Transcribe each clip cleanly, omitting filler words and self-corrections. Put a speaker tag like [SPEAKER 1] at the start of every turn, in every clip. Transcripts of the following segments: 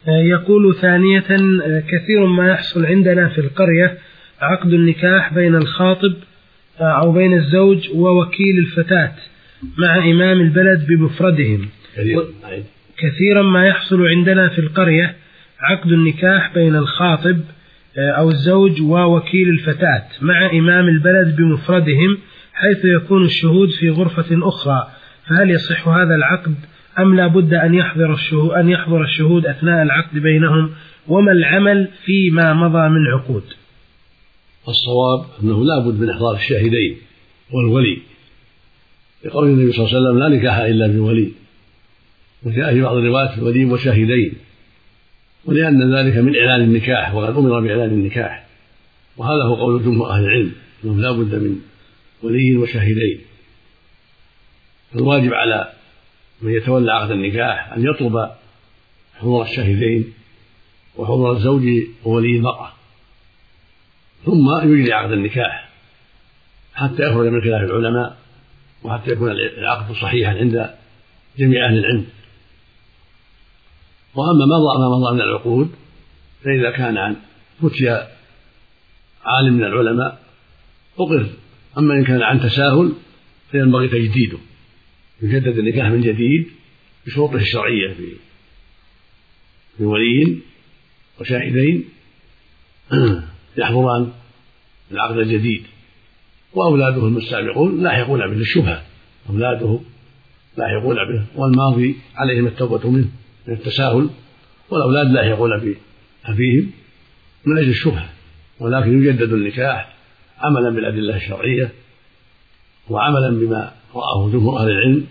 [SPEAKER 1] يقول ثانية: كثير ما يحصل عندنا في القرية عقد النكاح بين الخاطب أو بين الزوج ووكيل الفتاة مع إمام البلد بمفردهم. كثيرا ما يحصل عندنا في القرية عقد النكاح بين الخاطب أو الزوج ووكيل الفتاة مع إمام البلد بمفردهم، حيث يكون الشهود في غرفة أخرى، فهل يصح هذا العقد أم لا بد أن يحضر الشهود أثناء العقد بينهم؟ وما العمل فيما مضى من عقود؟
[SPEAKER 2] الصواب أنه لا بد من إحضار الشاهدين والولي، لقول النبي صلى الله عليه وسلم: لا نكاح إلا بولي. وجاء في بعض الروايات: ولي وشاهدين، ولأن ذلك من إعلان النكاح، وقد أمر بإعلان النكاح، وهذا هو قول جمهور أهل العلم أنه لا بد من ولي وشاهدين. الواجب على من يتولى عقد النكاح أن يطلب حضور الشاهدين وحضور الزوج وولي المرأة، ثم يجري عقد النكاح حتى يخرج من خلاف العلماء، وحتى يكون العقد صحيحا عند جميع أهل العلم. وأما ما مضى من العقود فإذا كان عن فتيا عالم من العلماء أقر، أما إن كان عن تساهل فينبغي تجديده، يجدد النكاح من جديد بشروطه الشرعية في ولي وشاهدين يحضران العقد الجديد. وأولاده السابقون لاحقون به للشبهة، أولاده لاحقون به، والماضي عليهم التوبة منه من التساهل، والأولاد لاحقون بأبيهم من أجل الشبهة. ولكن يجدد النكاح عملا بالأدلة الشرعية وعملا بما رآه جمهور أهل العلم،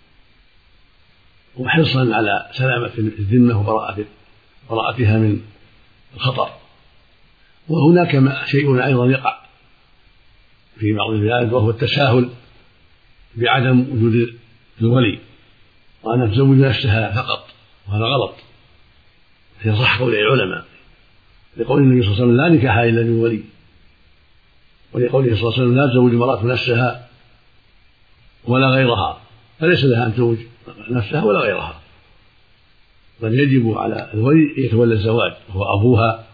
[SPEAKER 2] وحرصا على سلامة الذمة وبراءتها من الخطر. وهناك شيء أيضا يقع في بعض البلاد، وهو التساهل بعدم وجود الولي، وأن تزوج نفسها فقط، وهذا غلط في صح قول العلماء، لقول النبي صلى الله عليه وسلم: لا نكاح إلا بولي، ولقوله صلى الله عليه وسلم: لا تزوج المرأة نفسها ولا غيرها، فليس لها أن تزوج نفسها ولا غيرها، بل يجب على الولي يتولى الزواج، وهو أبوها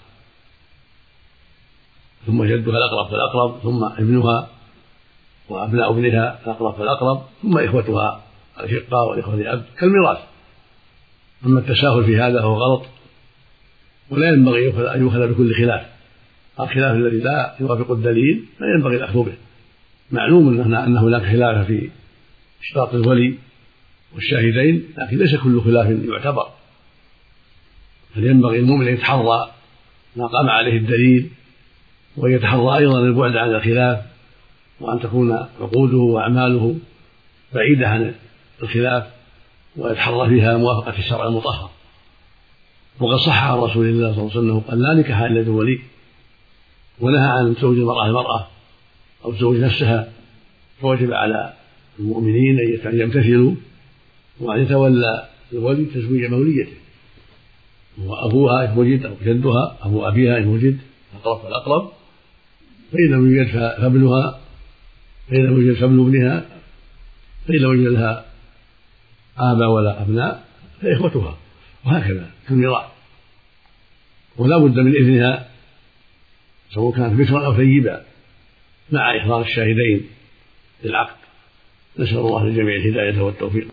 [SPEAKER 2] ثم جدها الأقرب فالأقرب، ثم ابنها وأبناء ابنها الأقرب فالأقرب، ثم إخوتها الأشقاء والإخوة الأب كالميراث. أما التساهل في هذا هو غلط، ولا ينبغي أن يؤخذ بكل خلاف. الخلاف الذي لا يوافق الدليل لا ينبغي الأخذ به. معلوم أن هناك خلاف في اشتراط الولي والشاهدين، لكن ليس كل خلاف يعتبر، فلينبغي المؤمن أن يتحرى ما قام عليه الدليل، ويتحرى أيضا البعد عن الخلاف، وأن تكون عقوده وأعماله بعيدة عن الخلاف، ويتحرى فيها موافقة الشرع المطهر. وقد صح عن رسول الله صلى الله عليه وسلم قال: لا نكاح إلا بولي، ونهى عن زوج المرأة أو زوج نفسها. فوجب على المؤمنين أن يمتثلوا وأن يتولى الولي تزويج موليته، وأبوها إن وجد أو جدها، أبو أبيها إن وجد الأقرب فالأقرب، فإن لم يوجد فابنها، فإن لم يوجد فابن ابنها، فإن لم يوجد لها آباء ولا أبناء فإخوتها، وهكذا في الميراث. ولا بد من إذنها سواء كانت بكرا أو ثيبا، مع إحضار الشاهدين للعقد. نسأل الله للجميع الهداية والتوفيق.